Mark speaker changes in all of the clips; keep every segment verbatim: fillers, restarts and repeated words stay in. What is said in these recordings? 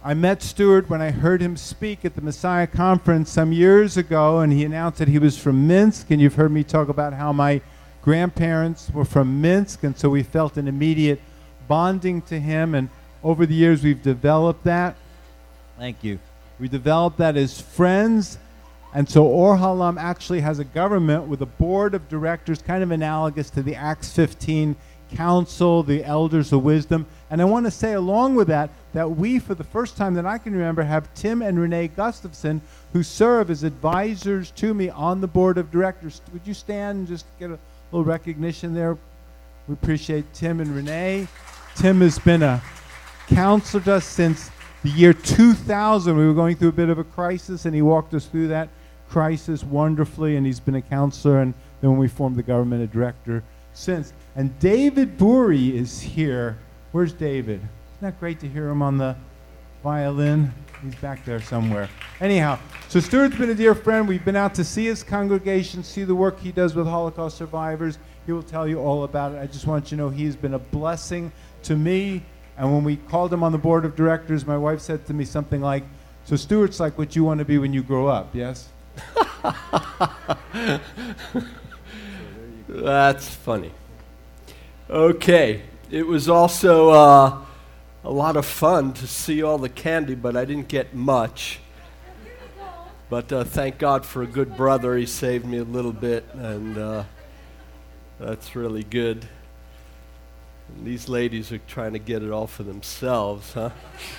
Speaker 1: I met Stuart when I heard him speak at the Messiah Conference some years ago, and he announced that he was from Minsk, and you've heard me talk about how my grandparents were from Minsk, and so we felt an immediate bonding to him, and over the years we've developed that. Thank you. We developed that as friends, and so Or Halam actually has a government with a board of directors kind of analogous to the Acts fifteen council, the elders of wisdom. And I want to say along with that, that we, for the first time that I can remember, have Tim and Renee Gustafson, who serve as advisors to me on the board of directors. Would you stand and just get a little recognition there? We appreciate Tim and Renee. Tim has been a counselor to us since the year two thousand. We were going through a bit of a crisis, and he walked us through that crisis wonderfully, and he's been a counselor, and then when we formed the government, a director since. And David Bouri is here. Where's David? Isn't that great to hear him on the violin? He's back there somewhere. Anyhow, so Stuart's been a dear friend. We've been out to see his congregation, see the work he does with Holocaust survivors. He will tell you all about it. I just want you to know he has been a blessing to me. And when we called him on the board of directors, my wife said to me something like, so Stuart's like what you want to be when you grow up, yes?
Speaker 2: That's funny. Okay, it was also uh, a lot of fun to see all the candy, but I didn't get much. But uh, thank God for a good brother. He saved me a little bit, and uh, that's really good. And these ladies are trying to get it all for themselves, huh?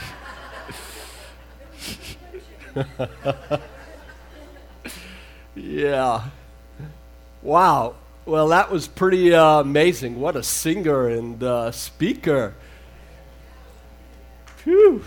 Speaker 2: Yeah. Wow. Well, that was pretty uh, amazing. What a singer and uh, speaker. Phew.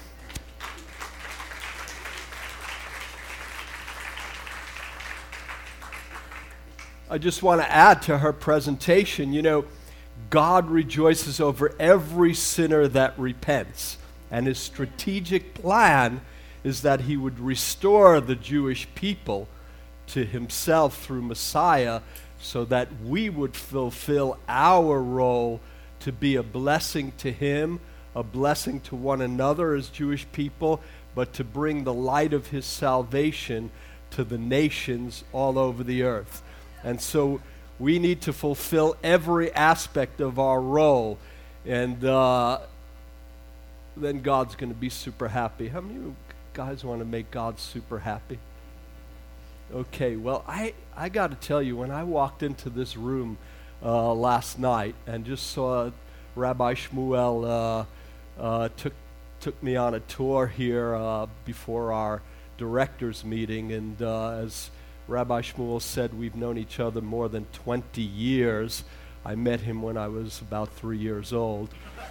Speaker 2: I just want to add to her presentation, you know, God rejoices over every sinner that repents. And his strategic plan is that he would restore the Jewish people to himself through Messiah, so that we would fulfill our role to be a blessing to him, a blessing to one another as Jewish people, but to bring the light of his salvation to the nations all over the earth. And so we need to fulfill every aspect of our role, and uh, then God's going to be super happy. How many of you guys want to make God super happy? Okay, well, I, I got to tell you, when I walked into this room uh, last night and just saw Rabbi Shmuel uh, uh, took took me on a tour here uh, before our directors meeting, and uh, as Rabbi Shmuel said, we've known each other more than twenty years. I met him when I was about three years old.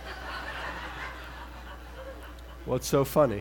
Speaker 2: What's so funny?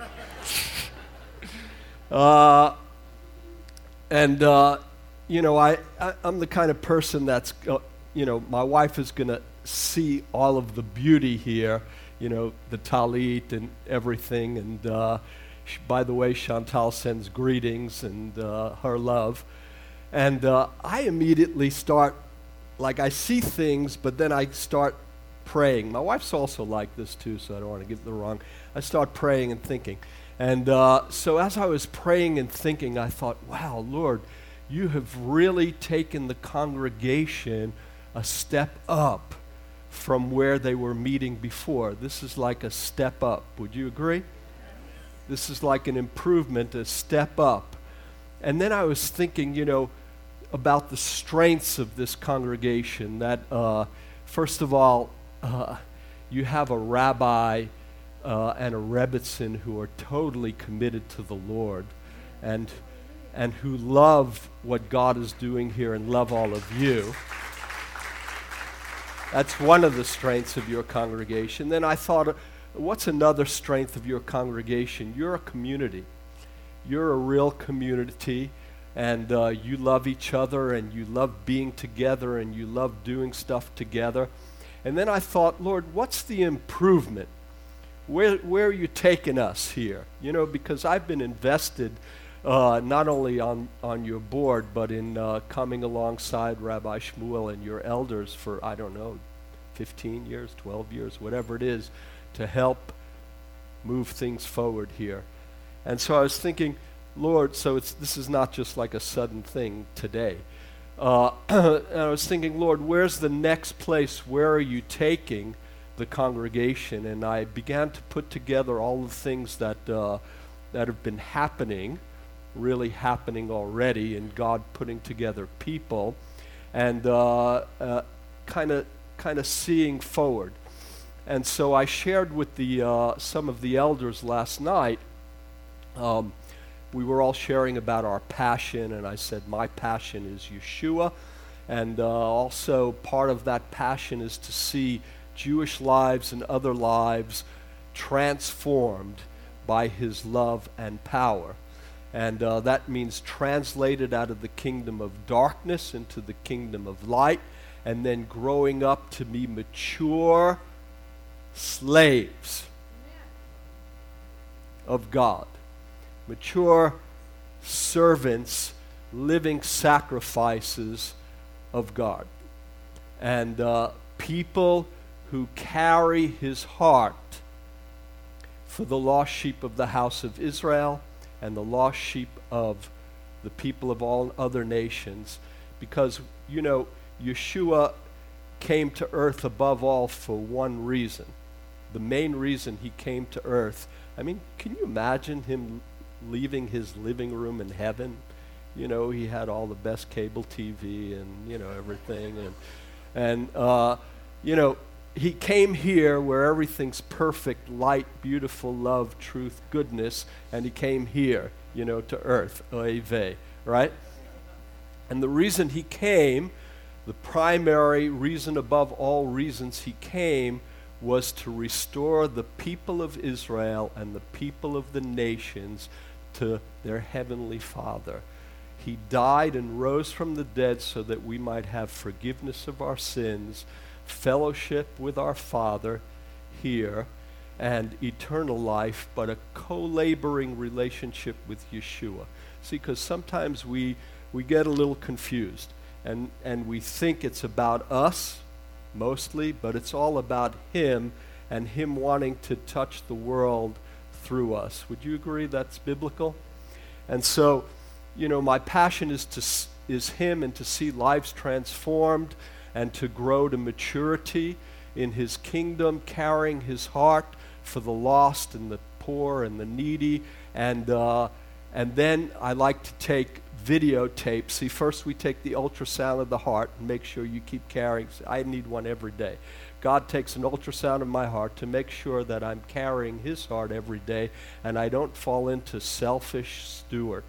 Speaker 2: uh, And, uh, you know, I, I, I'm the kind of person that's, uh, you know, my wife is going to see all of the beauty here, you know, the talit and everything. And, uh, sh- by the way, Chantal sends greetings and uh, her love. And uh, I immediately start, like, I see things, but then I start praying. My wife's also like this, too, so I don't want to get the wrong. I start praying and thinking. And uh, so as I was praying and thinking, I thought, wow, Lord, you have really taken the congregation a step up from where they were meeting before. This is like a step up. Would you agree? This is like an improvement, a step up. And then I was thinking, you know, about the strengths of this congregation. That, uh, first of all, uh, you have a rabbi Uh, and a Rebbitzin who are totally committed to the Lord, and and who love what God is doing here and love all of you. That's one of the strengths of your congregation. Then I thought, what's another strength of your congregation? You're a community. You're a real community, and uh, you love each other, and you love being together, and you love doing stuff together. And then I thought, Lord, what's the improvement? Where, where are you taking us here? You know, because I've been invested uh, not only on, on your board, but in uh, coming alongside Rabbi Shmuel and your elders for, I don't know, fifteen years, twelve years, whatever it is, to help move things forward here. And so I was thinking, Lord, so it's this is not just like a sudden thing today. Uh, and I was thinking, Lord, where's the next place? Where are you taking the congregation? And I began to put together all the things that uh, that have been happening, really happening already, and God putting together people, and kind of kind of seeing forward. And so I shared with the uh, some of the elders last night. Um, we were all sharing about our passion, and I said my passion is Yeshua, and uh, also part of that passion is to see Jewish lives and other lives transformed by his love and power. And uh, that means translated out of the kingdom of darkness into the kingdom of light, and then growing up to be mature slaves of God. Mature servants, living sacrifices of God. And uh, people who carry his heart for the lost sheep of the house of Israel and the lost sheep of the people of all other nations. Because, you know, Yeshua came to earth above all for one reason. The main reason he came to earth. I mean, can you imagine him leaving his living room in heaven? You know, he had all the best cable T V and, you know, everything. And, and uh, you know, he came here where everything's perfect, light, beautiful, love, truth, goodness, and he came here, you know, to earth, oeve, right? And the reason he came, the primary reason above all reasons he came, was to restore the people of Israel and the people of the nations to their heavenly Father. He died and rose from the dead so that we might have forgiveness of our sins, fellowship with our Father here, and eternal life, but a co-laboring relationship with Yeshua. See, because sometimes we we get a little confused, and, and we think it's about us, mostly, but it's all about him and him wanting to touch the world through us. Would you agree that's biblical? And so, you know, my passion is to s- is him, and to see lives transformed and to grow to maturity in his kingdom, carrying his heart for the lost and the poor and the needy. And uh, and then I like to take videotapes. See, first we take the ultrasound of the heart and make sure you keep carrying. I need one every day. God takes an ultrasound of my heart to make sure that I'm carrying his heart every day and I don't fall into selfish Stuart.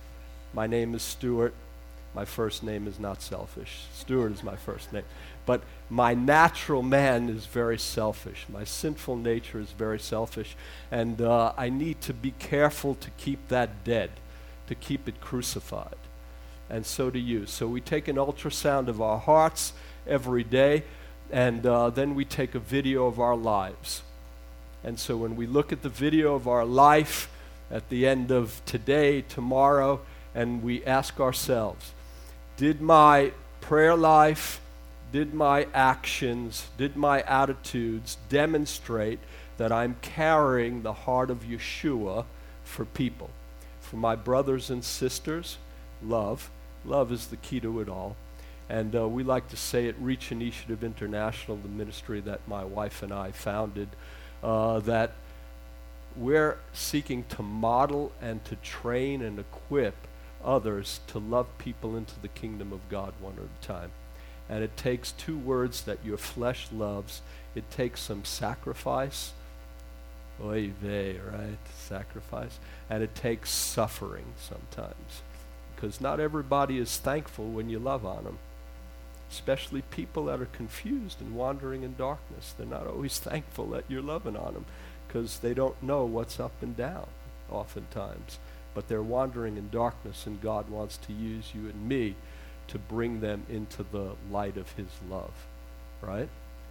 Speaker 2: My name is Stuart. My first name is not selfish. Stuart is my first name. But my natural man is very selfish. My sinful nature is very selfish. And uh, I need to be careful to keep that dead, to keep it crucified. And so do you. So we take an ultrasound of our hearts every day, and uh, then we take a video of our lives. And so when we look at the video of our life at the end of today, tomorrow, and we ask ourselves, did my prayer life, did my actions, did my attitudes demonstrate that I'm carrying the heart of Yeshua for people? For my brothers and sisters, love. Love is the key to it all. And uh, we like to say at Reach Initiative International, the ministry that my wife and I founded, uh, that we're seeking to model and to train and equip others to love people into the kingdom of God one at a time. And it takes two words that your flesh loves. It takes some sacrifice, oy vey, right? Sacrifice. And it takes suffering sometimes. Because not everybody is thankful when you love on them. Especially people that are confused and wandering in darkness. They're not always thankful that you're loving on them because they don't know what's up and down oftentimes. But they're wandering in darkness, and God wants to use you and me to bring them into the light of his love, right?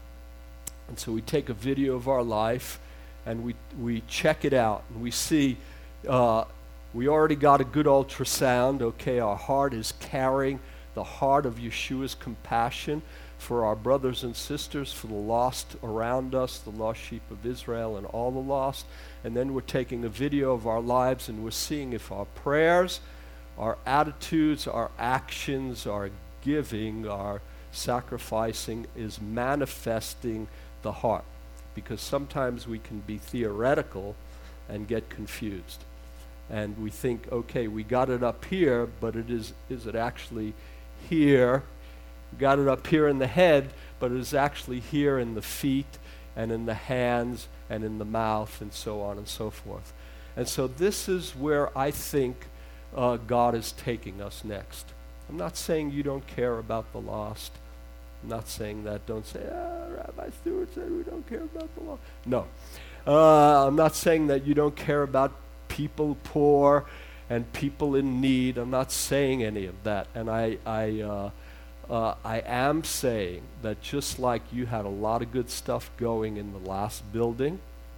Speaker 2: And so we take a video of our life, and we we check it out, and we see uh, we already got a good ultrasound, okay? Our heart is carrying the heart of Yeshua's compassion for our brothers and sisters, for the lost around us, the lost sheep of Israel and all the lost. And then we're taking a video of our lives and we're seeing if our prayers, our attitudes, our actions, our giving, our sacrificing is manifesting the heart. Because sometimes we can be theoretical and get confused. And we think, okay, we got it up here, but it is, is it actually here? We got it up here in the head, but it is actually here in the feet and in the hands and in the mouth and so on and so forth. And so this is where I think uh, God is taking us next. I'm not saying you don't care about the lost. I'm not saying that. Don't say, ah, Rabbi Stewart said we don't care about the lost. No. Uh, I'm not saying that you don't care about people poor and people in need. I'm not saying any of that. And I, I, uh, uh, I am saying that just like you had a lot of good stuff going in the last building,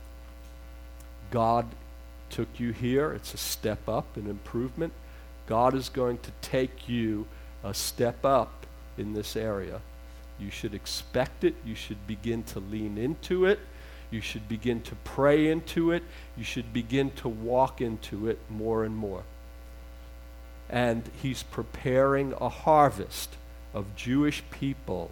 Speaker 2: God took you here. It's a step up, an improvement. God is going to take you a step up in this area. You should expect it. You should begin to lean into it. You should begin to pray into it. You should begin to walk into it more and more. And he's preparing a harvest of Jewish people.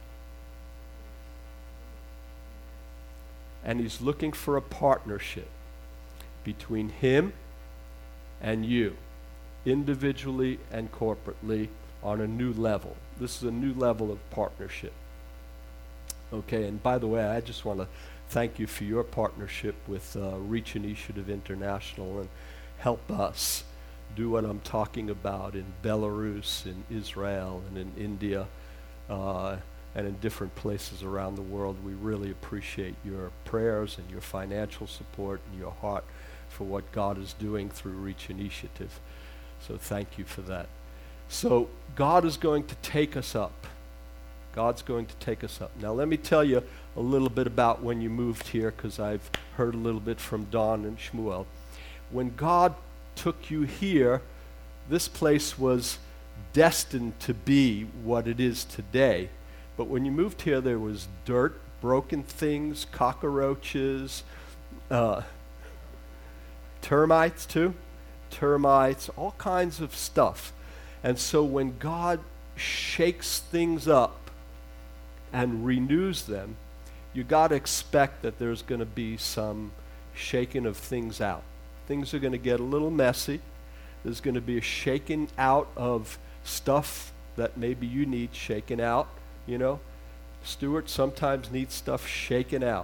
Speaker 2: And he's looking for a partnership between him and you, individually and corporately, on a new level. This is a new level of partnership. Okay, and by the way, I just want to thank you for your partnership with uh, Reach Initiative International and help us do what I'm talking about in Belarus, in Israel, and in India, uh, and in different places around the world. We really appreciate your prayers and your financial support and your heart for what God is doing through Reach Initiative. So thank you for that. So God is going to take us up. God's going to take us up. Now let me tell you a little bit about when you moved here, because I've heard a little bit from Don and Shmuel. When God took you here, this place was destined to be what it is today. But when you moved here, there was dirt, broken things, cockroaches, uh, termites too, termites, all kinds of stuff. And so when God shakes things up and renews them, you got to expect that there's going to be some shaking of things out. Things are going to get a little messy. There's going to be a shaking out of stuff that maybe you need shaken out, you know. Stuart sometimes needs stuff shaken out.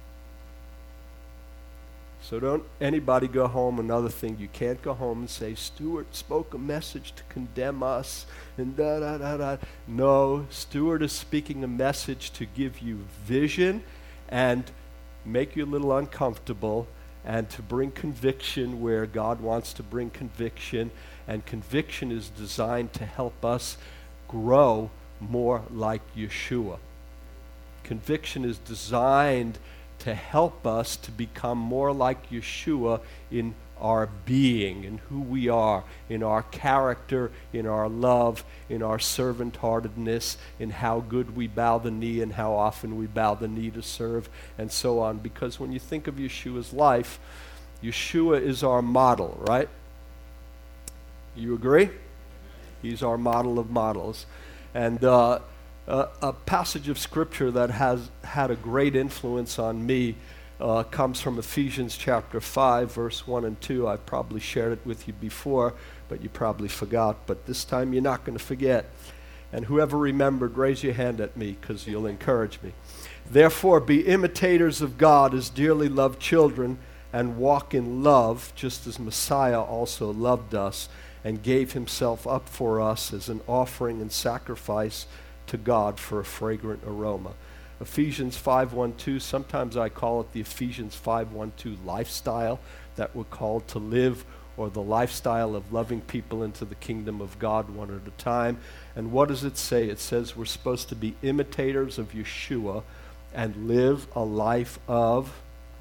Speaker 2: So don't anybody go home. Another thing, you can't go home and say, Stuart spoke a message to condemn us, and da da da da. No, Stuart is speaking a message to give you vision and make you a little uncomfortable and to bring conviction where God wants to bring conviction. And conviction is designed to help us grow more like Yeshua. Conviction is designed to help us to become more like Yeshua in our being, in who we are, in our character, in our love, in our servant-heartedness, in how good we bow the knee and how often we bow the knee to serve, and so on. Because when you think of Yeshua's life, Yeshua is our model, right? You agree? He's our model of models. And uh, Uh, a passage of Scripture that has had a great influence on me uh, comes from Ephesians chapter five, verse one and two. I've probably shared it with you before, but you probably forgot. But this time you're not going to forget. And whoever remembered, raise your hand at me, because you'll encourage me. Therefore, be imitators of God as dearly loved children, and walk in love, just as Messiah also loved us and gave himself up for us as an offering and sacrifice to God for a fragrant aroma. Ephesians five one two, sometimes I call it the Ephesians five one two lifestyle that we're called to live, or the lifestyle of loving people into the kingdom of God one at a time. And what does it say? It says we're supposed to be imitators of Yeshua and live a life of,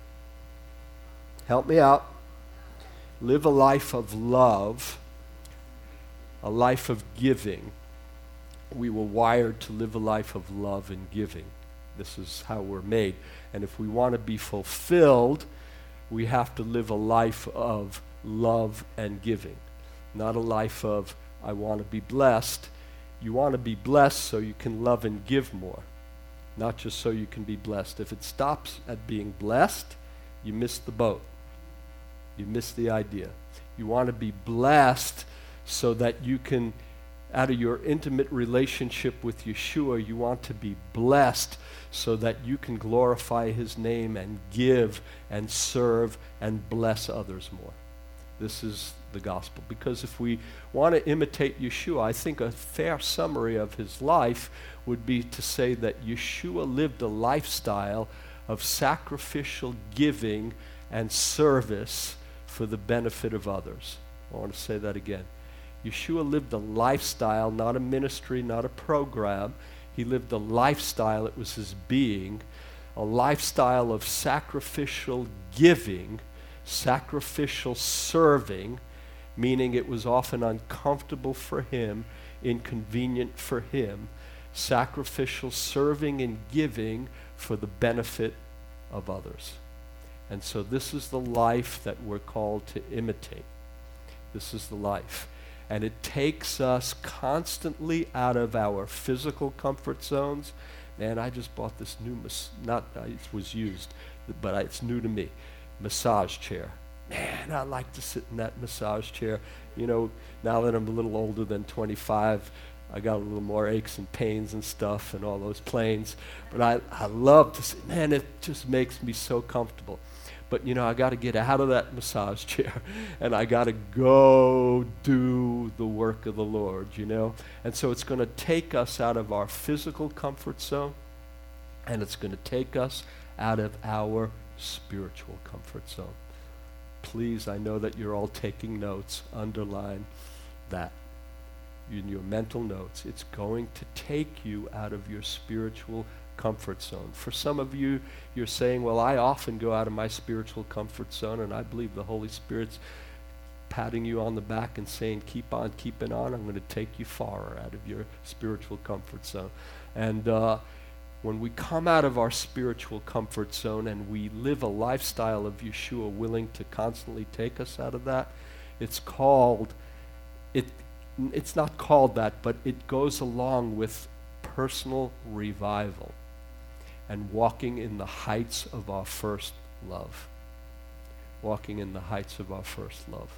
Speaker 2: help me out, live a life of love, a life of giving, we were wired to live a life of love and giving. This is how we're made. And if we want to be fulfilled, we have to live a life of love and giving, not a life of, I want to be blessed. You want to be blessed so you can love and give more, not just so you can be blessed. If it stops at being blessed, you miss the boat. You miss the idea. You want to be blessed so that you can, out of your intimate relationship with Yeshua, you want to be blessed so that you can glorify his name and give and serve and bless others more. This is the gospel. Because if we want to imitate Yeshua, I think a fair summary of his life would be to say that Yeshua lived a lifestyle of sacrificial giving and service for the benefit of others. I want to say that again. Yeshua lived a lifestyle, not a ministry, not a program. He lived a lifestyle, it was his being, a lifestyle of sacrificial giving, sacrificial serving, meaning it was often uncomfortable for him, inconvenient for him, sacrificial serving and giving for the benefit of others. And so this is the life that we're called to imitate. This is the life. And it takes us constantly out of our physical comfort zones. Man, I just bought this new, mas- not, uh, it was used, but I, it's new to me, massage chair. Man, I like to sit in that massage chair. You know, now that I'm a little older than twenty-five, I got a little more aches and pains and stuff and all those planes. But I, I love to sit, man, it just makes me so comfortable. But, you know, I got to get out of that massage chair and I got to go do the work of the Lord, you know. And so it's going to take us out of our physical comfort zone and it's going to take us out of our spiritual comfort zone. Please, I know that you're all taking notes. Underline that in your mental notes. It's going to take you out of your spiritual comfort zone. For some of you, you're saying, well, I often go out of my spiritual comfort zone, and I believe the Holy Spirit's patting you on the back and saying, keep on keeping on. I'm going to take you far out of your spiritual comfort zone. And uh, when we come out of our spiritual comfort zone and we live a lifestyle of Yeshua willing to constantly take us out of that, it's called, it. it's not called that, but it goes along with personal revival and walking in the heights of our first love. Walking in the heights of our first love.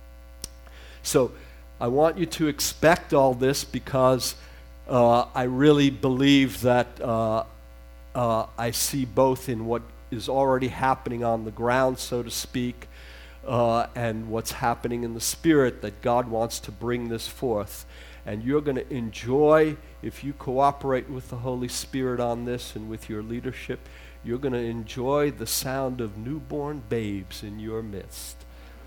Speaker 2: So I want you to expect all this because uh, I really believe that uh, uh, I see both in what is already happening on the ground, so to speak, uh, and what's happening in the spirit, that God wants to bring this forth. And you're going to enjoy, if you cooperate with the Holy Spirit on this and with your leadership, you're going to enjoy the sound of newborn babes in your midst.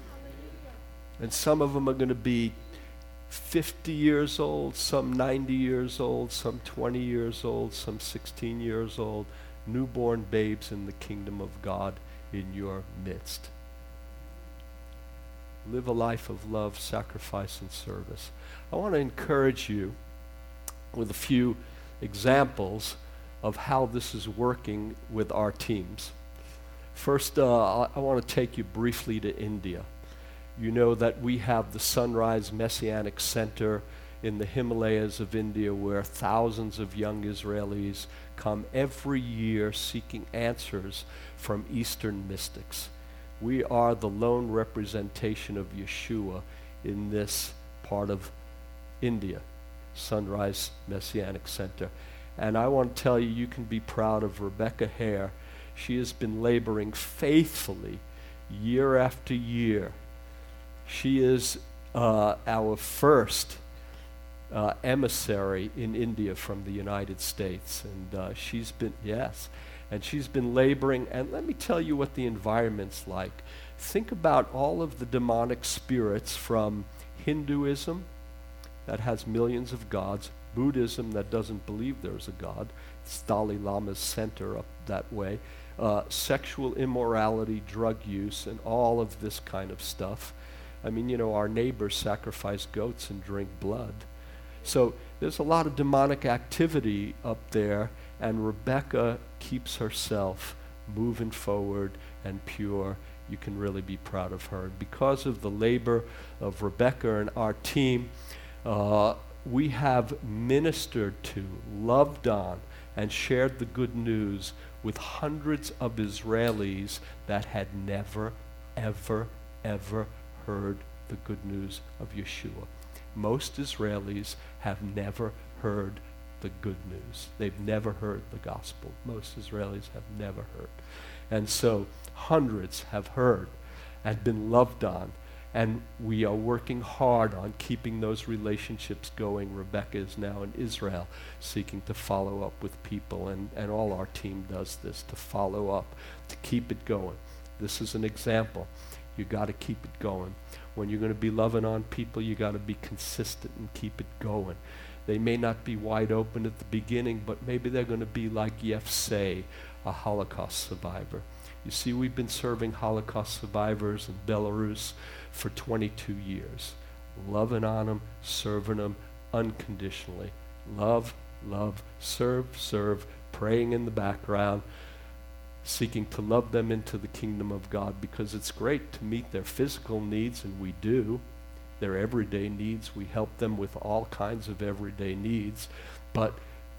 Speaker 2: And some of them are going to be fifty years old, some ninety years old, some twenty years old, some sixteen years old, newborn babes in the kingdom of God in your midst. Live a life of love, sacrifice, and service. I want to encourage you with a few examples of how this is working with our teams. First, uh, I, I want to take you briefly to India. You know that we have the Sunrise Messianic Center in the Himalayas of India where thousands of young Israelis come every year seeking answers from Eastern mystics. We are the lone representation of Yeshua in this part of India, Sunrise Messianic Center. And I want to tell you, you can be proud of Rebecca Hare. She has been laboring faithfully year after year. She is uh, our first uh, emissary in India from the United States. And uh, she's been, yes, and she's been laboring. And let me tell you what the environment's like. Think about all of the demonic spirits from Hinduism, that has millions of gods, Buddhism that doesn't believe there's a God, it's Dalai Lama's center up that way, uh, sexual immorality, drug use, and all of this kind of stuff. I mean, you know, our neighbors sacrifice goats and drink blood. So there's a lot of demonic activity up there, and Rebecca keeps herself moving forward and pure. You can really be proud of her. And because of the labor of Rebecca and our team, uh, we have ministered to, loved on, and shared the good news with hundreds of Israelis that had never, ever, ever heard the good news of Yeshua. Most Israelis have never heard the good news. They've never heard the gospel. Most Israelis have never heard. And so hundreds have heard and been loved on. And we are working hard on keeping those relationships going. Rebecca is now in Israel seeking to follow up with people, and, and all our team does this, to follow up, to keep it going. This is an example. You got to keep it going. When you're going to be loving on people, you got to be consistent and keep it going. They may not be wide open at the beginning, but maybe they're going to be like Yefseh, a Holocaust survivor. You see, we've been serving Holocaust survivors in Belarus for twenty-two years, loving on them, serving them unconditionally. Love, love, serve, serve, praying in the background, seeking to love them into the kingdom of God, because it's great to meet their physical needs, and we do. Their everyday needs, we help them with all kinds of everyday needs, but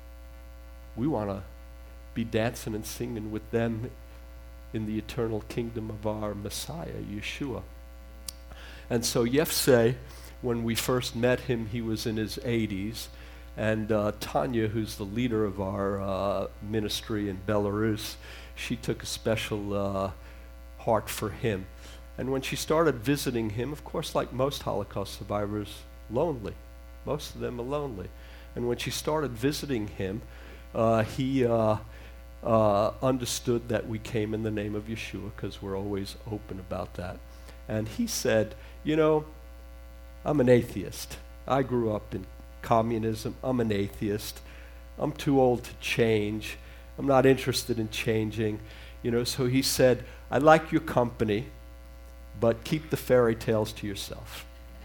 Speaker 2: we want to be dancing and singing with them in the eternal kingdom of our Messiah, Yeshua. And so Yefseh, when we first met him, he was in his eighties, and uh, Tanya, who's the leader of our uh, ministry in Belarus, she took a special uh, heart for him. And when she started visiting him, of course, like most Holocaust survivors, lonely. Most of them are lonely. And when she started visiting him, uh, he uh, uh, understood that we came in the name of Yeshua, because we're always open about that. And he said, you know, I'm an atheist. I grew up in communism. I'm an atheist. I'm too old to change. I'm not interested in changing. You know, so he said, I like your company, but keep the fairy tales to yourself.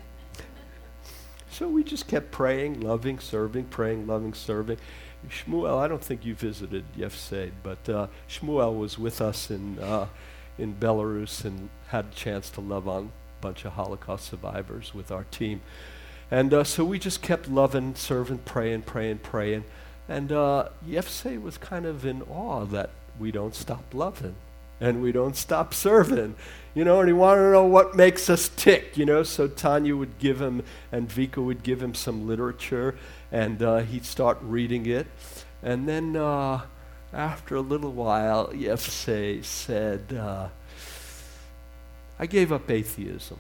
Speaker 2: So we just kept praying, loving, serving, praying, loving, serving. Shmuel, I don't think you visited Yefseh, but uh, Shmuel was with us in uh, in Belarus and had a chance to love on a bunch of Holocaust survivors with our team. And uh, so we just kept loving, serving, praying, praying, praying. And uh, Yefseh was kind of in awe that we don't stop loving and we don't stop serving, you know, and he wanted to know what makes us tick, you know. So Tanya would give him, and Vika would give him some literature, and uh, he'd start reading it. And then uh, after a little while, Yefseh said, uh, I gave up atheism.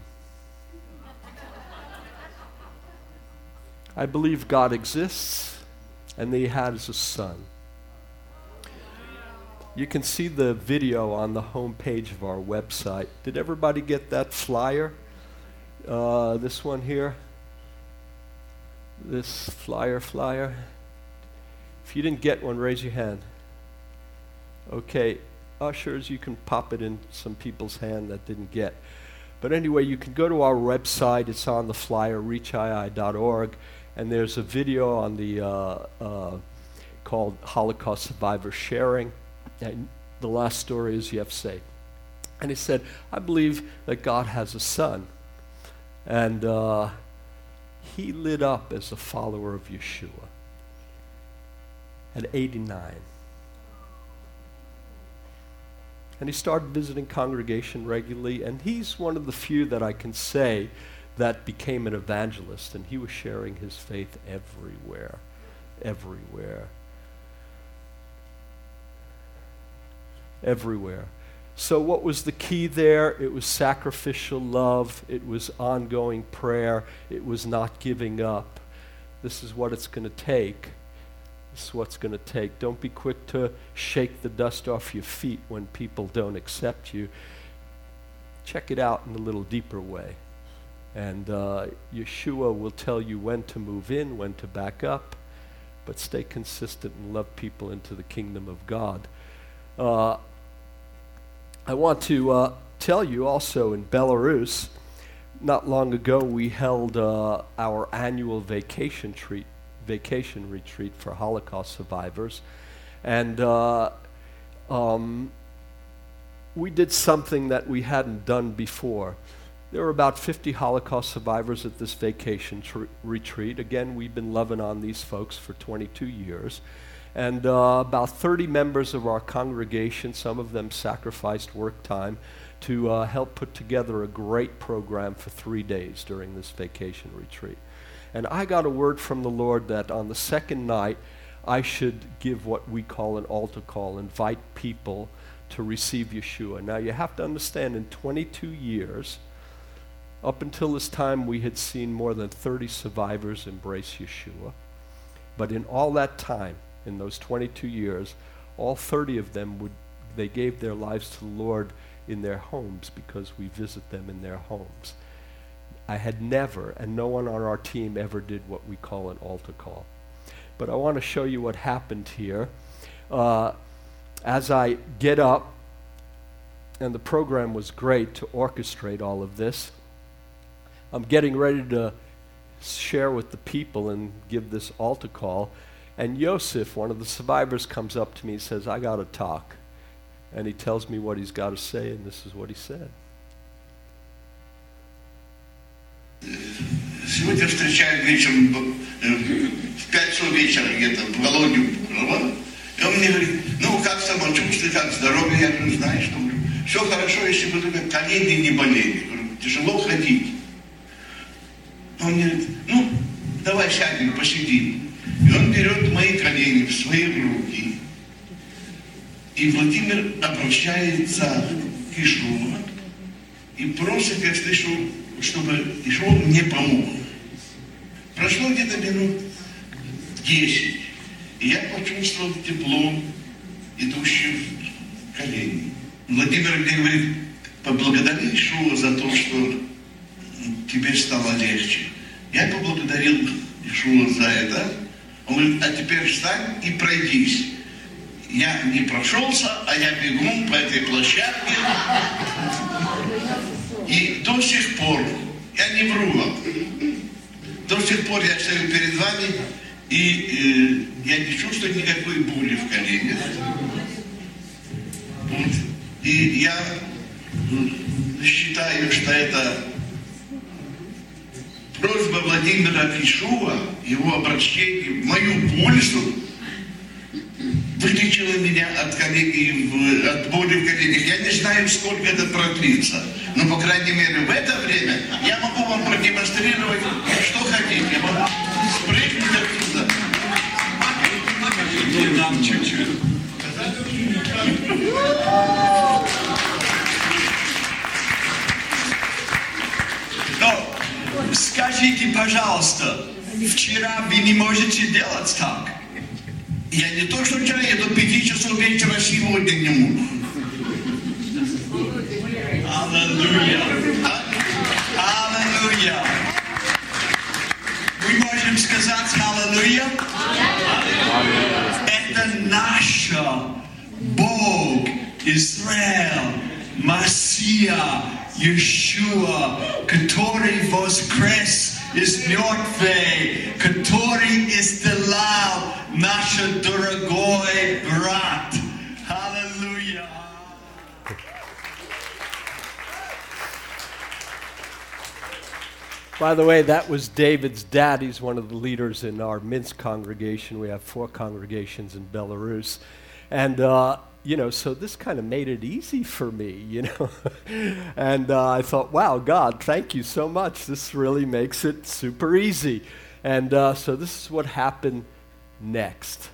Speaker 2: I believe God exists, and that he has a son. You can see the video on the home page of our website. Did everybody get that flyer? Uh, this one here? This flyer, flyer? If you didn't get one, raise your hand. Okay, ushers, you can pop it in some people's hand that didn't get. But anyway, you can go to our website. It's on the flyer, reach I I dot org, and there's a video on the uh, uh, called Holocaust Survivor Sharing. And the last story is Yefseh. And he said, I believe that God has a son. And uh, he lit up as a follower of Yeshua at eighty-nine. And he started visiting congregation regularly, and he's one of the few that I can say that became an evangelist, and he was sharing his faith everywhere, everywhere. Everywhere. So what was the key there? It was sacrificial love. It was ongoing prayer. It was not giving up. This is what it's going to take. This is what's going to take. Don't be quick to shake the dust off your feet when people don't accept you. Check it out in a little deeper way. And uh, Yeshua will tell you when to move in, when to back up, but stay consistent and love people into the kingdom of God. Uh, I want to uh, tell you also, in Belarus, not long ago we held uh, our annual vacation treat vacation retreat for Holocaust survivors. And uh, um, we did something that we hadn't done before. There were about fifty Holocaust survivors at this vacation tr- retreat. Again, we've been loving on these folks for twenty-two years. And uh, about thirty members of our congregation, some of them sacrificed work time to uh, help put together a great program for three days during this vacation retreat. And I got a word from the Lord that on the second night, I should give what we call an altar call, invite people to receive Yeshua. Now you have to understand, in twenty-two years, up until this time, we had seen more than thirty survivors embrace Yeshua. But in all that time, in those twenty-two years, all thirty of them, would they gave their lives to the Lord in their homes because we visit them in their homes. I had never, and no one on our team ever did what we call an altar call. But I want to show you what happened here. Uh, as I get up, and the program was great to orchestrate all of this, I'm getting ready to share with the people and give this altar call. And Yosef, one of the survivors, comes up to me and says, I got to talk. And he tells me what he's got to say, and this is what he said.
Speaker 3: Сегодня встречаю вечером, в пять часов вечера где-то, в Володю, и он мне говорит, ну, как самочувствие, как здоровье? Я говорю, знаешь, что все хорошо, если бы только колени не болели. Говорю, тяжело ходить. Он мне говорит, ну, давай сядем, посидим. И он берет мои колени в свои руки. И Владимир обращается к Ишуа и просит, я слышу, чтобы Ишуа мне помог. Прошло где-то минут десять, и я почувствовал тепло, идущее в колени. Владимир мне говорит, поблагодари Ишуа за то, что тебе стало легче. Я поблагодарил Ишуа за это. Он говорит, а теперь встань и пройдись. Я не прошелся, а я бегу по этой площадке. И до сих пор, я не вру вам, до сих пор я стою перед вами, и э, я не чувствую никакой боли в коленях. Вот. И я э, считаю, что это просьба Владимира к Ишуа, его обращение в мою пользу, вылечила меня от, колени, от боли в коленях. Я не знаю, сколько это продлится, но, по крайней мере, в это время я могу вам продемонстрировать, что хотите. Я могу спрыгнуть оттуда. И нам чуть-чуть. Но скажите, пожалуйста, вчера вы не можете делать так? Я не то, что вчера, я до пяти часов вечера сегодня не могу. Аллилуйя. Аллилуйя. Мы можем сказать аллилуйя. Это наш Бог, Израиль, Мессия, Иешуа, который воскрес из мертвых, который исцелял наш дорогой брат. Аллилуйя.
Speaker 2: By the way, that was David's dad. He's one of the leaders in our Minsk congregation. We have four congregations in Belarus. And, uh, you know, so this kind of made it easy for me, you know. and uh, I thought, wow, God, thank you so much. This really makes it super easy. And uh, so this is what happened next.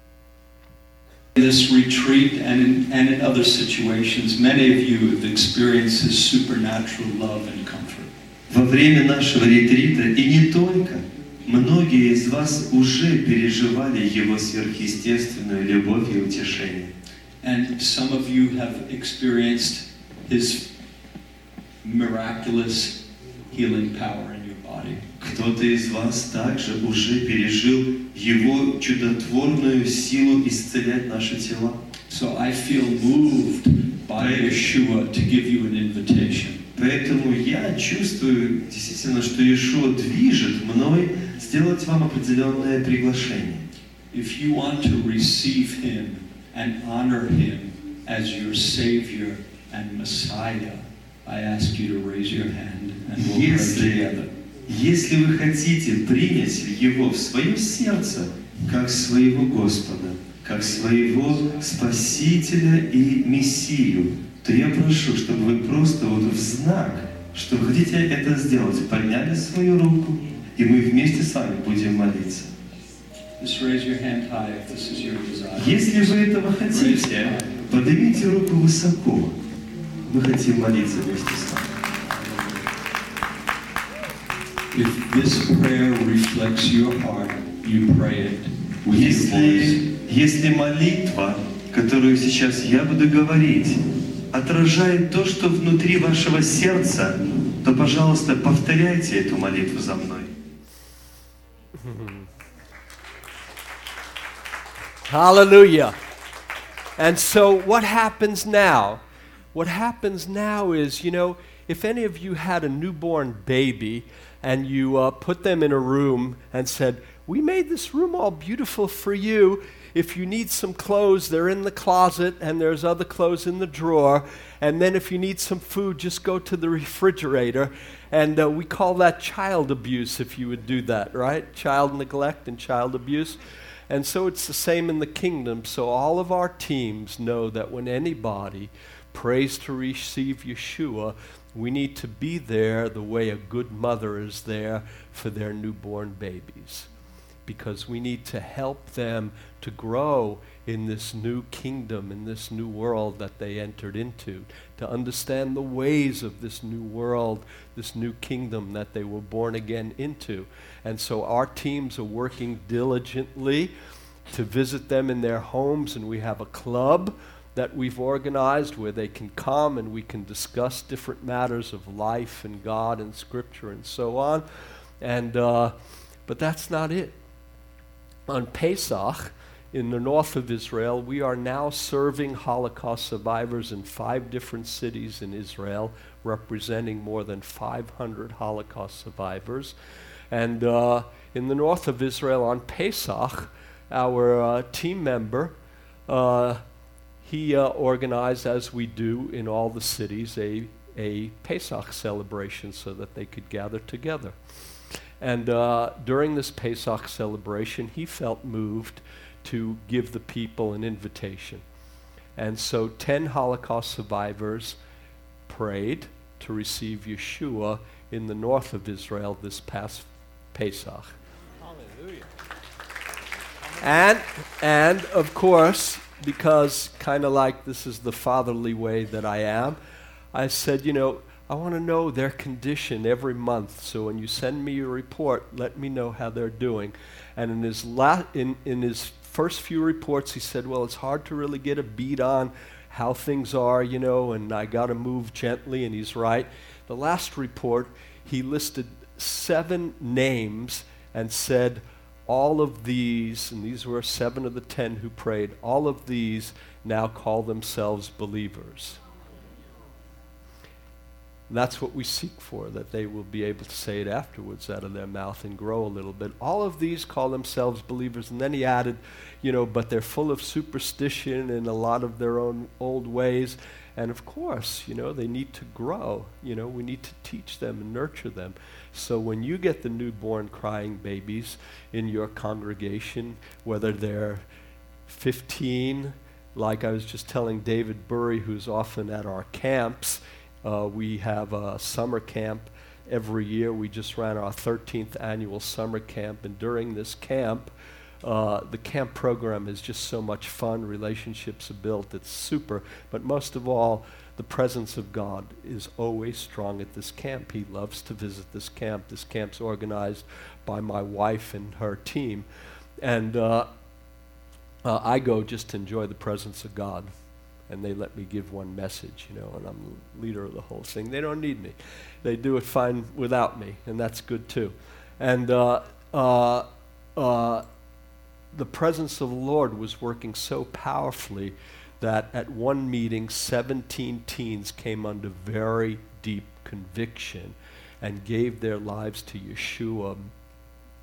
Speaker 4: This retreat and in, and in other situations, many of you have experienced His supernatural love and comfort.
Speaker 5: Во время нашего ретрита, и не только, многие из вас уже переживали Его сверхъестественную любовь и утешение.
Speaker 4: And some of you have experienced His miraculous healing power in your body.
Speaker 5: Кто-то из вас также уже пережил Его чудотворную силу исцелять наши тела.
Speaker 4: So I feel moved by Yeshua to give you an invitation.
Speaker 5: Поэтому я чувствую действительно, что Иешуа движет мной сделать вам определенное приглашение.
Speaker 4: If you want to receive Him and honor Him as your Savior and Messiah, I ask you to raise your hand and we'll pray together.
Speaker 5: Если вы хотите принять Его в свое сердце, как своего Господа, как своего Спасителя и Мессию, то я прошу, чтобы вы просто вот в знак, что вы хотите это сделать, подняли свою руку, и мы вместе с вами будем молиться.
Speaker 4: Just raise your hand high if this is your desire.
Speaker 5: Если вы этого хотите, поднимите руку высоко. Мы хотим молиться вместе с вами.
Speaker 4: If this prayer reflects your heart, you pray it with your voice.
Speaker 5: Если, если молитва, которую сейчас я буду говорить, отражает то, что внутри вашего сердца, то, пожалуйста, повторяйте эту молитву за мной.
Speaker 2: Hallelujah. And so what happens now? What happens now is, you know, if any of you had a newborn baby and you uh, put them in a room and said, we made this room all beautiful for you. If you need some clothes, they're in the closet and there's other clothes in the drawer. And then if you need some food, just go to the refrigerator. And uh, we call that child abuse if you would do that, right? Child neglect and child abuse. And so it's the same in the kingdom. So all of our teams know that when anybody prays to receive Yeshua, we need to be there the way a good mother is there for their newborn babies. Because we need to help them to grow in this new kingdom, in this new world that they entered into, to understand the ways of this new world, this new kingdom that they were born again into. And so our teams are working diligently to visit them in their homes, and we have a club that we've organized where they can come and we can discuss different matters of life and God and Scripture and so on. And uh, but that's not it. On Pesach, in the north of Israel, we are now serving Holocaust survivors in five different cities in Israel, representing more than five hundred Holocaust survivors. And uh, in the north of Israel on Pesach, our uh, team member, uh, he uh, organized, as we do in all the cities, a, a Pesach celebration so that they could gather together. And uh, during this Pesach celebration, he felt moved to give the people an invitation. And so ten Holocaust survivors prayed to receive Yeshua in the north of Israel this past Pesach.
Speaker 1: Hallelujah.
Speaker 2: And, and of course, because kind of like this is the fatherly way that I am, I said, you know, I want to know their condition every month. So when you send me your report, let me know how they're doing. And in his la- in, in his first few reports, he said, well, it's hard to really get a beat on how things are, you know, and I got to move gently, and he's right. The last report, he listed seven names and said, all of these, and these were seven of the ten who prayed, all of these now call themselves believers. And that's what we seek for, that they will be able to say it afterwards out of their mouth and grow a little bit. All of these call themselves believers. And then he added, you know, but they're full of superstition and a lot of their own old ways. And of course, you know, they need to grow. You know, we need to teach them and nurture them. So when you get the newborn crying babies in your congregation, whether they're fifteen, like I was just telling David Burry, who's often at our camps, Uh, we have a summer camp every year. We just ran our thirteenth annual summer camp, and during this camp, uh, the camp program is just so much fun. Relationships are built. It's super. But most of all, the presence of God is always strong at this camp. He loves to visit this camp. This camp's organized by my wife and her team. And uh, uh, I go just to enjoy the presence of God. And they let me give one message, you know, and I'm the leader of the whole thing. They don't need me. They do it fine without me, and that's good too. And uh, uh, uh, the presence of the Lord was working so powerfully that at one meeting, seventeen teens came under very deep conviction and gave their lives to Yeshua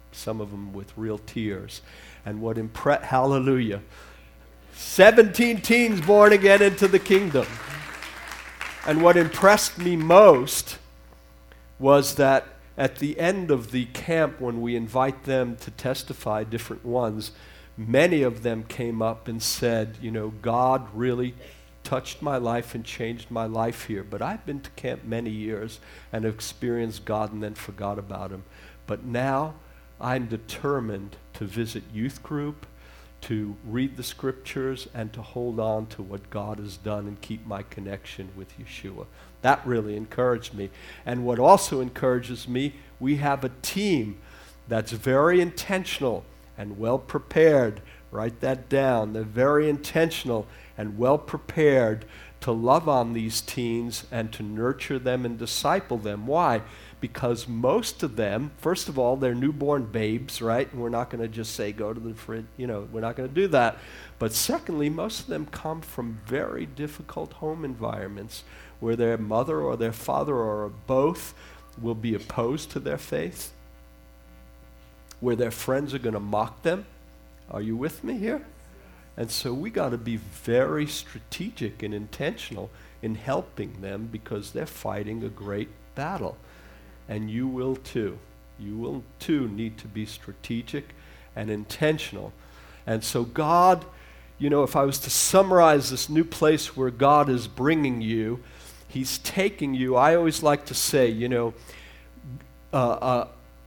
Speaker 2: some of them with real tears. And what impressed, hallelujah, seventeen teens born again into the kingdom. And what impressed me most was that at the end of the camp, when we invite them to testify, different ones, many of them came up and said, you know, God really touched my life and changed my life here. But I've been to camp many years and have experienced God and then forgot about him. But now I'm determined to visit youth group, to read the scriptures, and to hold on to what God has done and keep my connection with Yeshua. That really encouraged me. And what also encourages me, we have a team that's very intentional and well prepared. Write that down. They're very intentional and well prepared to love on these teens and to nurture them and disciple them. Why? Because most of them, first of all, they're newborn babes, right? And we're not going to just say, go to the fridge, you know, we're not going to do that. But secondly, most of them come from very difficult home environments where their mother or their father or both will be opposed to their faith, where their friends are going to mock them. Are you with me here? And so we got to be very strategic and intentional in helping them because they're fighting a great battle. And you will too. You will too need to be strategic and intentional. And so God, you know, if I was to summarize this new place where God is bringing you, he's taking you, I always like to say, you know, uh, uh,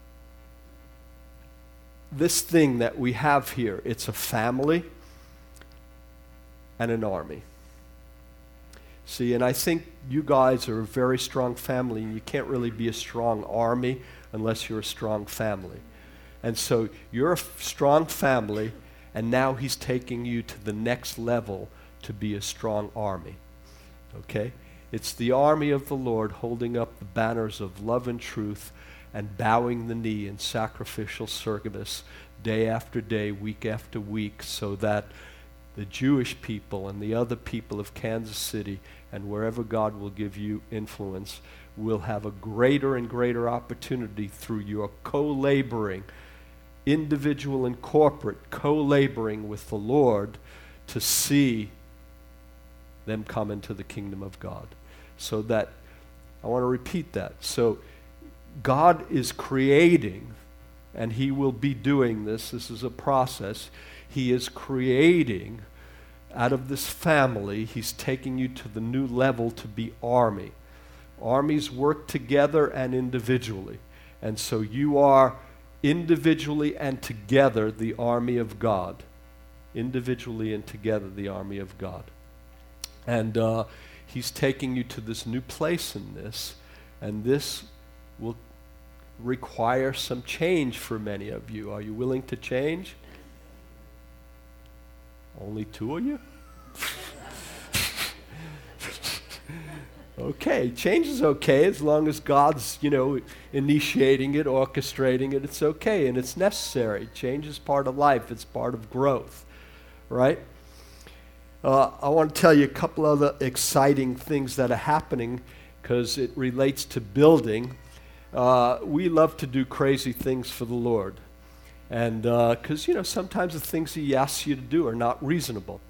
Speaker 2: this thing that we have here, it's a family and an army. See, and I think you guys are a very strong family, and you can't really be a strong army unless you're a strong family. And so you're a f- strong family, and now he's taking you to the next level to be a strong army. Okay? It's the army of the Lord holding up the banners of love and truth and bowing the knee in sacrificial service day after day, week after week, so that the Jewish people and the other people of Kansas City and wherever God will give you influence will have a greater and greater opportunity through your co-laboring, individual and corporate co-laboring with the Lord, to see them come into the kingdom of God. So that, I want to repeat that. So God is creating, and he will be doing this. This is a process. He is creating out of this family. He's taking you to the new level to be army. Armies work together and individually. And so you are individually and together the army of God. Individually and together the army of God. And uh, he's taking you to this new place in this. And this will require some change for many of you. Are you willing to change? Only two of you? Okay, change is okay as long as God's, you know, initiating it, orchestrating it. It's okay, and it's necessary. Change is part of life. It's part of growth, right? Uh, I want to tell you a couple other exciting things that are happening because it relates to building. Uh, we love to do crazy things for the Lord. And because, uh, you know, sometimes the things he asks you to do are not reasonable.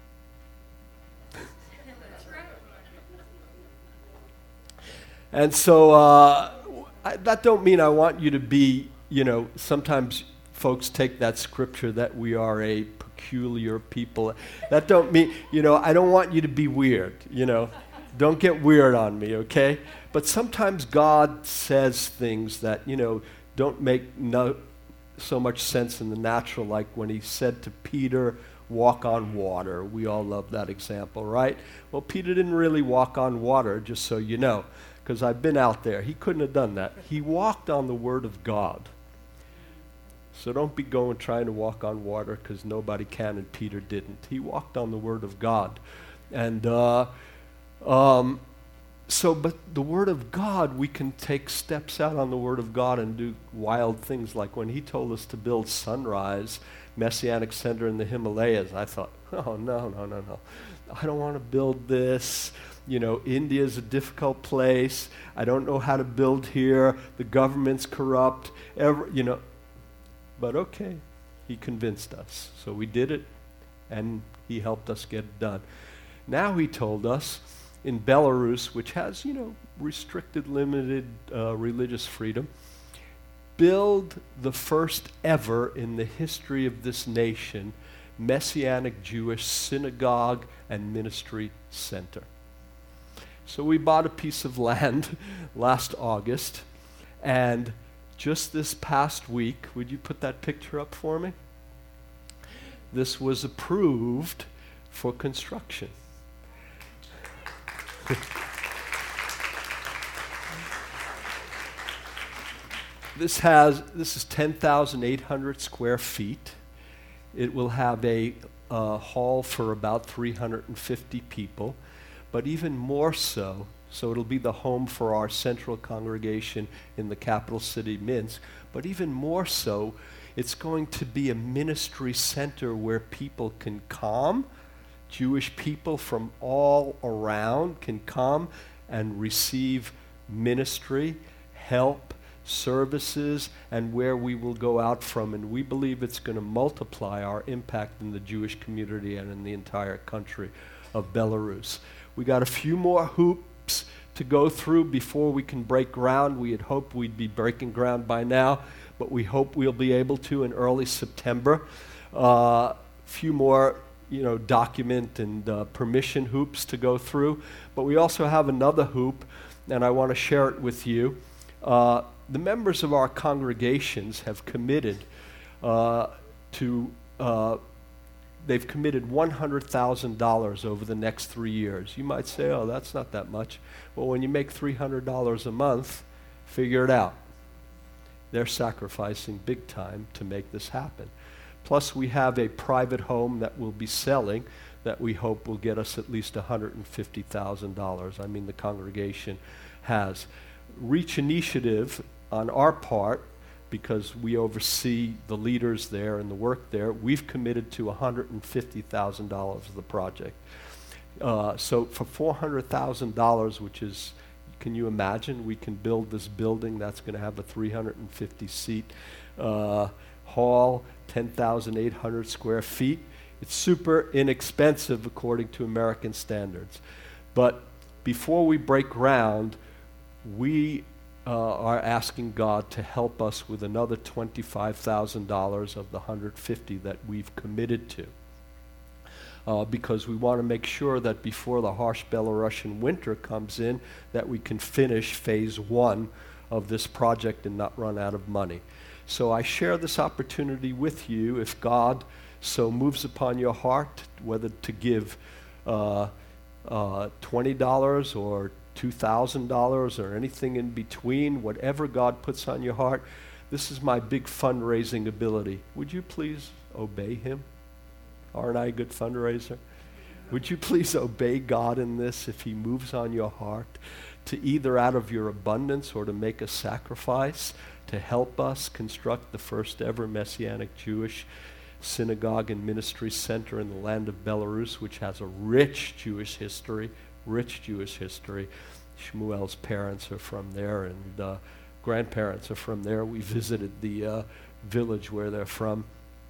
Speaker 2: And so uh, I, that don't mean I want you to be, you know, sometimes folks take that scripture that we are a peculiar people. That don't mean, you know, I don't want you to be weird, you know. Don't get weird on me, okay? But sometimes God says things that, you know, don't make no, so much sense in the natural, like when he said to Peter, walk on water. We all love that example, right? Well, Peter didn't really walk on water, just so you know, because I've been out there. He couldn't have done that. He walked on the Word of God. So don't be going trying to walk on water because nobody can, and Peter didn't. He walked on the Word of God. And uh, um, so, but the Word of God, we can take steps out on the Word of God and do wild things. Like when he told us to build Sunrise Messianic Center in the Himalayas, I thought, oh, no, no, no, no. I don't want to build this. You know, India is a difficult place. I don't know how to build here. The government's corrupt. Every, you know, but okay, he convinced us. So we did it, and he helped us get it done. Now he told us in Belarus, which has, you know, restricted, limited uh, religious freedom, build the first ever in the history of this nation Messianic Jewish synagogue and ministry center. So we bought a piece of land last August, and just this past week, would you put that picture up for me? This was approved for construction. This has, this is ten thousand eight hundred square feet. It will have a uh, hall for about three hundred fifty people, but even more so, so it'll be the home for our central congregation in the capital city, Minsk, but even more so, it's going to be a ministry center where people can come, Jewish people from all around can come and receive ministry, help, services, and where we will go out from. And we believe it's going to multiply our impact in the Jewish community and in the entire country of Belarus. We got a few more hoops to go through before we can break ground. We had hoped we'd be breaking ground by now, but we hope we'll be able to in early September. A uh, few more, you know, document and uh, permission hoops to go through, but we also have another hoop, and I want to share it with you. Uh, the members of our congregations have committed uh, to, uh, they've committed one hundred thousand dollars over the next three years. You might say, oh, that's not that much. Well, when you make three hundred dollars a month, figure it out. They're sacrificing big time to make this happen. Plus, we have a private home that we'll be selling that we hope will get us at least one hundred fifty thousand dollars. I mean, the congregation has. Reach Initiative, on our part, because we oversee the leaders there and the work there, we've committed to one hundred fifty thousand dollars of the project. Uh, so for four hundred thousand dollars, which is, can you imagine, we can build this building that's going to have a three hundred fifty seat uh, hall, ten thousand eight hundred square feet. It's super inexpensive according to American standards. But before we break ground, we uh, are asking God to help us with another twenty-five thousand dollars of the one hundred fifty that we've committed to. Uh, because we want to make sure that before the harsh Belarusian winter comes in, that we can finish phase one of this project and not run out of money. So I share this opportunity with you if God so moves upon your heart, whether to give uh, uh, twenty dollars or two thousand dollars or anything in between, whatever God puts on your heart. This is my big fundraising ability. Would you please obey him? Aren't I a good fundraiser? Would you please obey God in this if he moves on your heart to either out of your abundance or to make a sacrifice to help us construct the first ever Messianic Jewish synagogue and ministry center in the land of Belarus, which has a rich Jewish history, rich Jewish history. Shmuel's parents are from there, and uh, grandparents are from there. We visited the uh, village where they're from.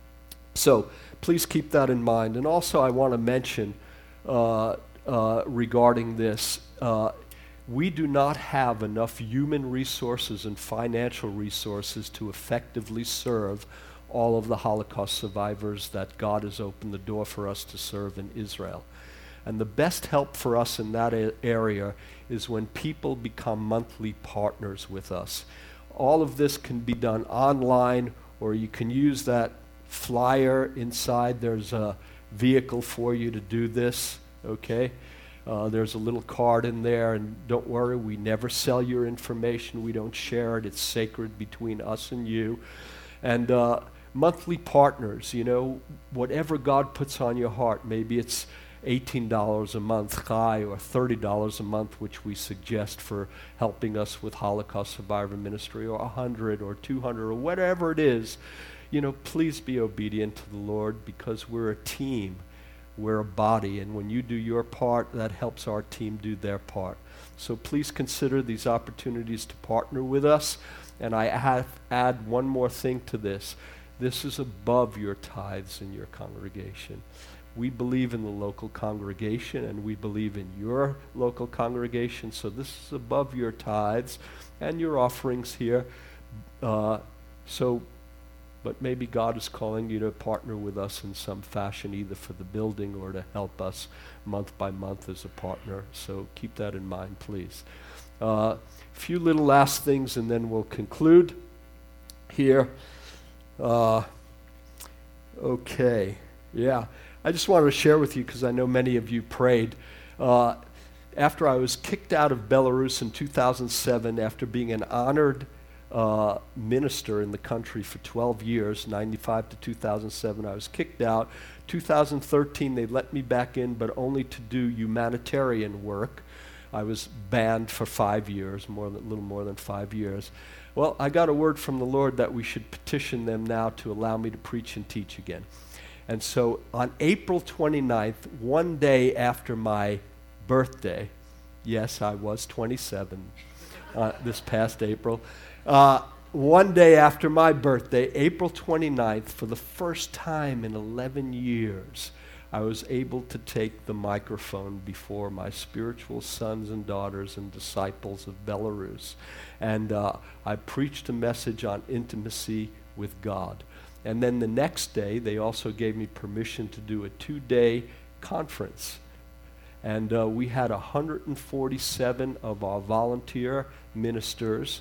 Speaker 2: So please keep that in mind. And also I want to mention uh, uh, regarding this, uh, we do not have enough human resources and financial resources to effectively serve all of the Holocaust survivors that God has opened the door for us to serve in Israel. And the best help for us in that a- area is when people become monthly partners with us. All of this can be done online, or you can use that flyer inside. There's a vehicle for you to do this, okay? Uh, there's a little card in there, and don't worry, we never sell your information. We don't share it. It's sacred between us and you. And uh, monthly partners, you know, whatever God puts on your heart, maybe it's eighteen dollars a month, Chai, or thirty dollars a month, which we suggest for helping us with Holocaust survivor ministry, or one hundred or two hundred or whatever it is. You know, please be obedient to the Lord, because we're a team. We're a body, and when you do your part, that helps our team do their part. So please consider these opportunities to partner with us. And I have, add one more thing to this. This is above your tithes in your congregation. We believe in the local congregation, and we believe in your local congregation, so this is above your tithes and your offerings here. Uh, so, but maybe God is calling you to partner with us in some fashion, either for the building or to help us month by month as a partner. So keep that in mind, please. A uh, few little last things, and then we'll conclude here. Uh, okay, yeah. I just wanted to share with you, because I know many of you prayed. Uh, after I was kicked out of Belarus in two thousand seven, after being an honored uh, minister in the country for twelve years, ninety-five to two thousand seven, I was kicked out. two thousand thirteen, they let me back in, but only to do humanitarian work. I was banned for five years, more than, a little more than five years. Well, I got a word from the Lord that we should petition them now to allow me to preach and teach again. And so on April twenty-ninth, one day after my birthday, yes, I was twenty-seven uh, this past April, uh, one day after my birthday, April twenty-ninth, for the first time in eleven years, I was able to take the microphone before my spiritual sons and daughters and disciples of Belarus. And uh, I preached a message on intimacy with God. And then the next day, they also gave me permission to do a two-day conference. And uh, we had one hundred forty-seven of our volunteer ministers.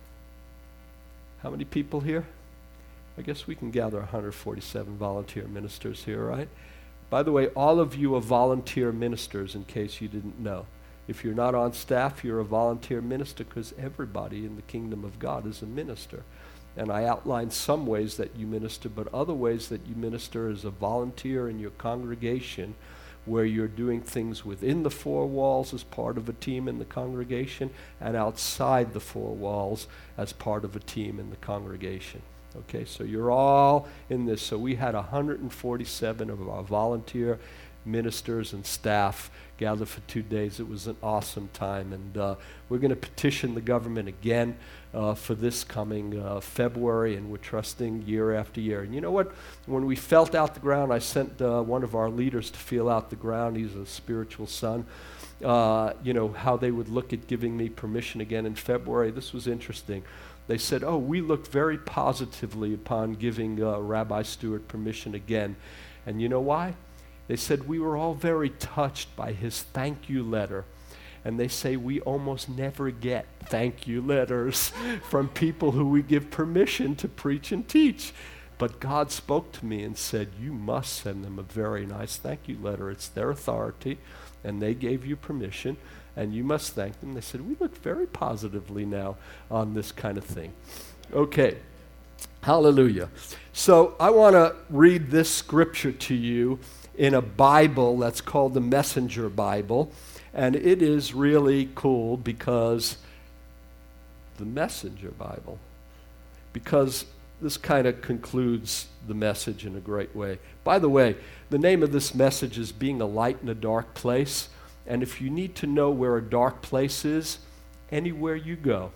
Speaker 2: How many people here? I guess we can gather one hundred forty-seven volunteer ministers here, right? By the way, all of you are volunteer ministers, in case you didn't know. If you're not on staff, you're a volunteer minister, because everybody in the kingdom of God is a minister. And I outlined some ways that you minister, but other ways that you minister as a volunteer in your congregation, where you're doing things within the four walls as part of a team in the congregation, and outside the four walls as part of a team in the congregation. Okay, so you're all in this. So we had one hundred forty-seven of our volunteer ministers and staff gathered for two days. It was an awesome time, and uh, we're going to petition the government again uh, for this coming uh, February, and we're trusting year after year. And you know what? When we felt out the ground, I sent uh, one of our leaders to feel out the ground. He's a spiritual son. Uh, you know, how they would look at giving me permission again in February. This was interesting. They said, oh, we looked very positively upon giving uh, Rabbi Stewart permission again. And you know why? They said, we were all very touched by his thank you letter. And they say we almost never get thank you letters from people who we give permission to preach and teach. But God spoke to me and said, you must send them a very nice thank you letter. It's their authority, and they gave you permission, and you must thank them. They said, we look very positively now on this kind of thing. Okay, hallelujah. So I want to read this scripture to you in a Bible that's called the Messenger Bible, and it is really cool because the Messenger Bible, because this kind of concludes the message in a great way. By the way, the name of this message is Being a Light in a Dark Place. And if you need to know where a dark place is, anywhere you go.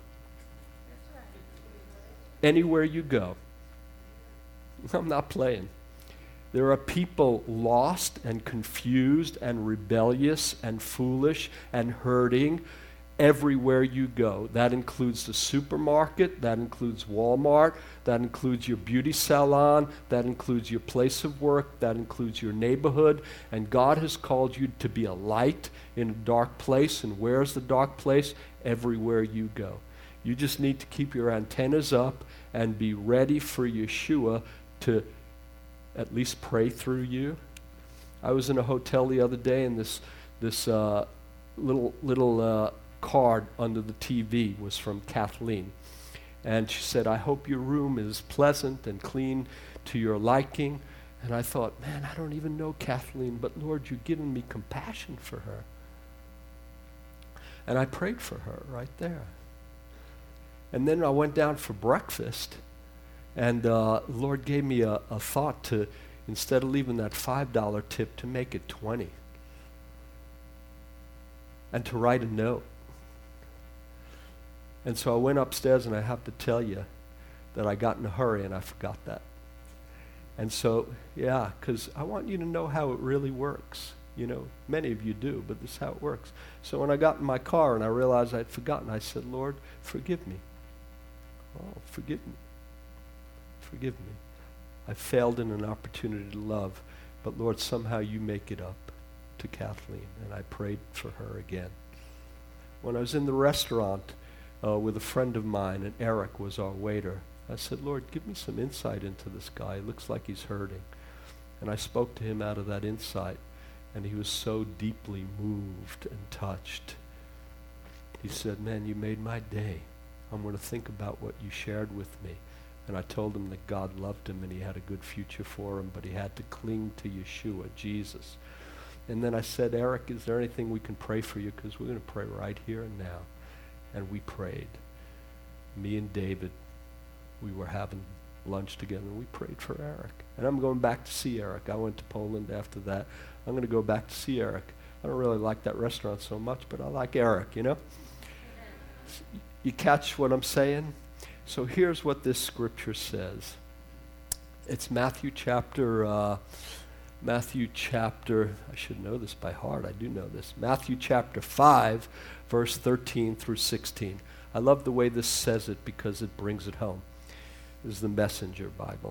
Speaker 2: Anywhere you go. I'm not playing. There are people lost and confused and rebellious and foolish and hurting everywhere you go. That includes the supermarket, that includes Walmart, that includes your beauty salon, that includes your place of work, that includes your neighborhood. And God has called you to be a light in a dark place. And where's the dark place? Everywhere you go. You just need to keep your antennas up and be ready for Yeshua to at least pray through you. I was in a hotel the other day, and this this uh, little little uh, card under the T V was from Kathleen. And she said, I hope your room is pleasant and clean to your liking. And I thought, man, I don't even know Kathleen, but Lord, you've given me compassion for her. And I prayed for her right there. And then I went down for breakfast, and uh, the Lord gave me a, a thought to, instead of leaving that five dollar tip, to make it twenty. And to write a note. And so I went upstairs, and I have to tell you that I got in a hurry and I forgot that. And so, yeah, because I want you to know how it really works. You know, many of you do, but this is how it works. So when I got in my car and I realized I'd forgotten, I said, Lord, forgive me. Oh, forgive me. Forgive me. I failed in an opportunity to love, but Lord, somehow you make it up to Kathleen. And I prayed for her again. When I was in the restaurant uh, with a friend of mine, and Eric was our waiter, I said, Lord, give me some insight into this guy. It looks like he's hurting. And I spoke to him out of that insight. And he was so deeply moved and touched. He said, man, you made my day. I'm going to think about what you shared with me. And I told him that God loved him and he had a good future for him, but he had to cling to Yeshua, Jesus. And then I said, Eric, is there anything we can pray for you? Because we're going to pray right here and now. And we prayed. Me and David, we were having lunch together, and we prayed for Eric. And I'm going back to see Eric. I went to Poland after that. I'm going to go back to see Eric. I don't really like that restaurant so much, but I like Eric, you know? You catch what I'm saying? So here's what this scripture says. It's Matthew chapter, uh, Matthew chapter, I should know this by heart. I do know this. Matthew chapter five, verse thirteen through sixteen. I love the way this says it because it brings it home. This is the Messenger Bible.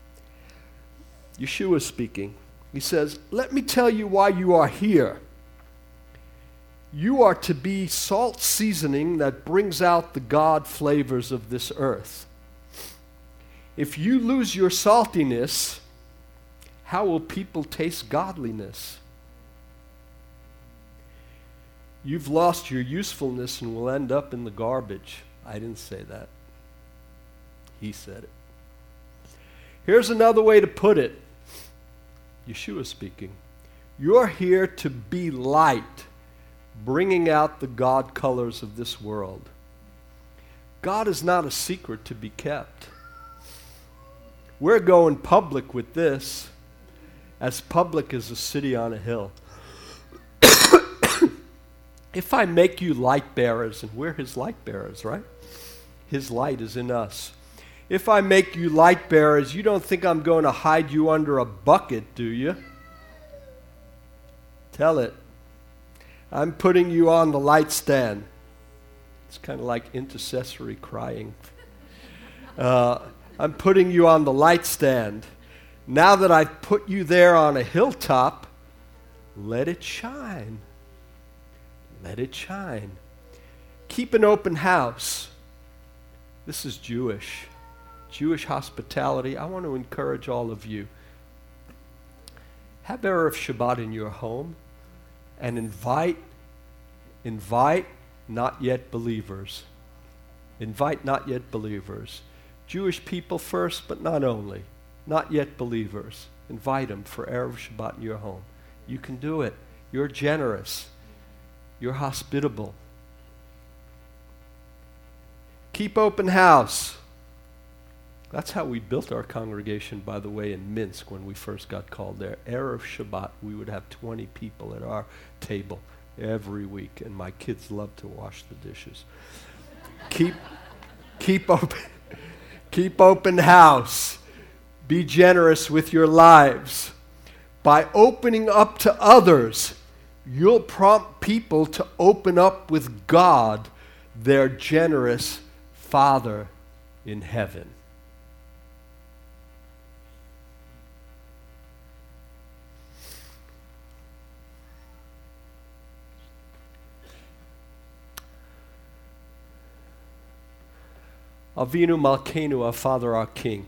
Speaker 2: Yeshua speaking. He says, let me tell you why you are here. You are to be salt seasoning that brings out the God flavors of this earth. If you lose your saltiness, how will people taste godliness? You've lost your usefulness and will end up in the garbage. I didn't say that. He said it. Here's another way to put it. Yeshua speaking. You're here to be light, bringing out the God colors of this world. God is not a secret to be kept. We're going public with this, as public as a city on a hill. If I make you light bearers, and we're his light bearers, right? His light is in us. If I make you light bearers, you don't think I'm going to hide you under a bucket, do you? Tell it. I'm putting you on the light stand. It's kind of like intercessory crying. Uh, I'm putting you on the light stand. Now that I've put you there on a hilltop, let it shine. Let it shine. Keep an open house. This is Jewish. Jewish hospitality. I want to encourage all of you. Have Erev Shabbat in your home and invite, invite not yet believers. Invite not yet believers. Jewish people first, but not only. Not yet believers. Invite them for Erev Shabbat in your home. You can do it. You're generous. You're hospitable. Keep open house. That's how we built our congregation, by the way, in Minsk when we first got called there. Erev Shabbat, we would have twenty people at our table every week, and my kids loved to wash the dishes. keep, keep open, keep open house. Be generous with your lives. By opening up to others, you'll prompt people to open up with God, their generous Father in heaven. Avinu Malkeinu, our Father, our King.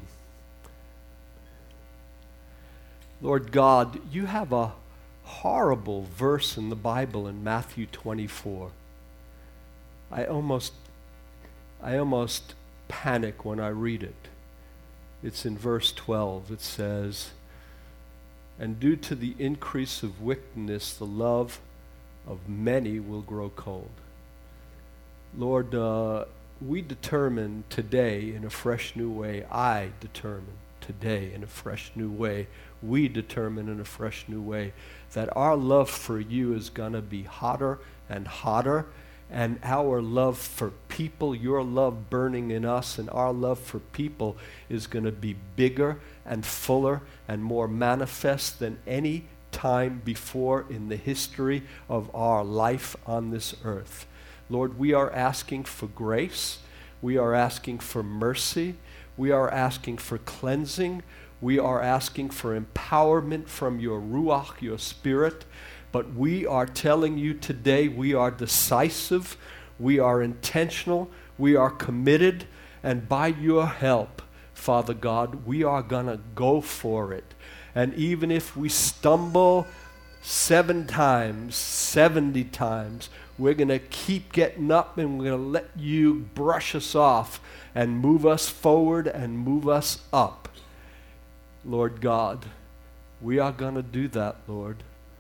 Speaker 2: Lord God, you have a horrible verse in the Bible in Matthew twenty-four. I almost, I almost panic when I read it. It's in verse twelve. It says, and due to the increase of wickedness, the love of many will grow cold. Lord, uh, we determine today in a fresh new way, I determine today in a fresh new way, we determine in a fresh new way that our love for you is going to be hotter and hotter, and our love for people, your love burning in us, and our love for people is going to be bigger and fuller and more manifest than any time before in the history of our life on this earth. Lord, we are asking for grace. We are asking for mercy. We are asking for cleansing. We are asking for empowerment from your Ruach, your Spirit. But we are telling you today we are decisive, we are intentional, we are committed, and by your help, Father God, we are going to go for it. And even if we stumble seven times, seventy times, we're going to keep getting up and we're going to let you brush us off and move us forward and move us up. Lord God, we are going to do that, Lord.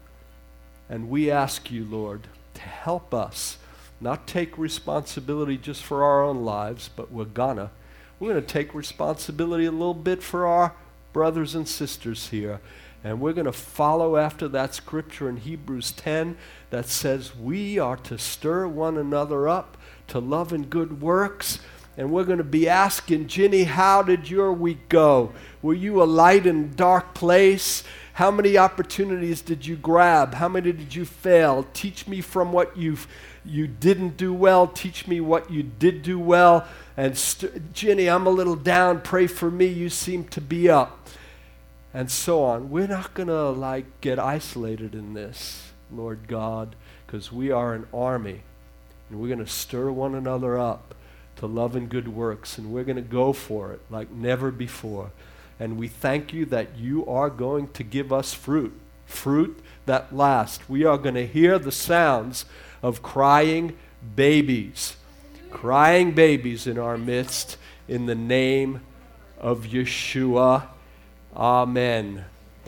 Speaker 2: And we ask you, Lord, to help us not take responsibility just for our own lives, but we're gonna. We're going to take responsibility a little bit for our brothers and sisters here. And we're going to follow after that scripture in Hebrews ten that says we are to stir one another up to love and good works. And we're going to be asking, Ginny, how did your week go? Were you a light in a dark place? How many opportunities did you grab? How many did you fail? Teach me from what you've, you didn't do well. Teach me what you did do well. And st- Ginny, I'm a little down. Pray for me. You seem to be up. And so on. We're not going to like get isolated in this, Lord God, because we are an army. And we're going to stir one another up to love and good works. And we're going to go for it like never before. And we thank you that you are going to give us fruit, fruit that lasts. We are going to hear the sounds of crying babies, crying babies in our midst in the name of Yeshua. Amen.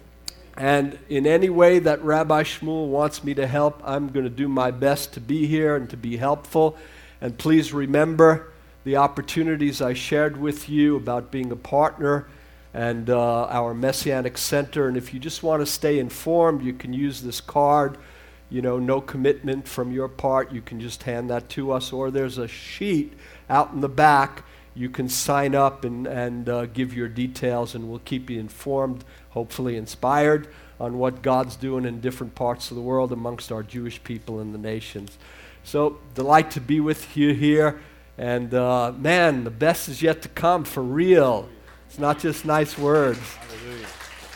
Speaker 2: And in any way that Rabbi Shmuel wants me to help, I'm going to do my best to be here and to be helpful. And please remember the opportunities I shared with you about being a partner and uh, our Messianic Center. And if you just want to stay informed, you can use this card. You know, no commitment from your part. You can just hand that to us. Or there's a sheet out in the back. You can sign up and, and uh, give your details, and we'll keep you informed, hopefully inspired, on what God's doing in different parts of the world amongst our Jewish people and the nations. So, delight to be with you here. And uh, man, the best is yet to come, for real. It's not just nice words.
Speaker 1: Hallelujah.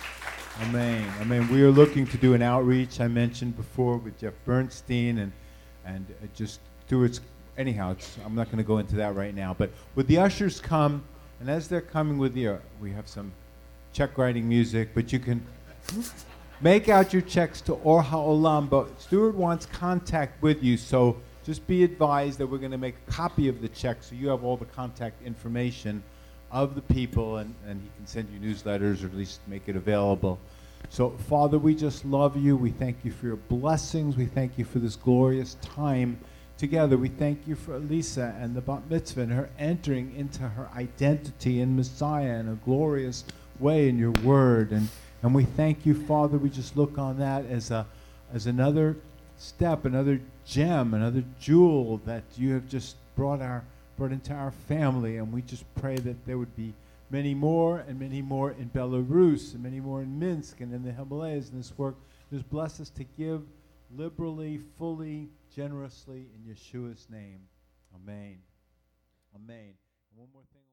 Speaker 1: Amen. Amen. We are looking to do an outreach, I mentioned before, with Jeff Bernstein and and uh, just do it. Anyhow, it's, I'm not going to go into that right now. But would the ushers come, and as they're coming with you, we have some check writing music, but you can make out your checks to Or HaOlam. But Stuart wants contact with you, so just be advised that we're going to make a copy of the check so you have all the contact information of the people, and, and he can send you newsletters or at least make it available. So, Father, we just love you. We thank you for your blessings. We thank you for this glorious time together. We thank you for Elisa and the Bat Mitzvah and her entering into her identity in Messiah in a glorious way in your word. And, and we thank you, Father. We just look on that as a as another step, another gem, another jewel that you have just brought our brought into our family, and we just pray that there would be many more and many more in Belarus and many more in Minsk and in the Himalayas in this work. Just bless us to give liberally, fully, generously in Yeshua's name. Amen. Amen. And one more thing.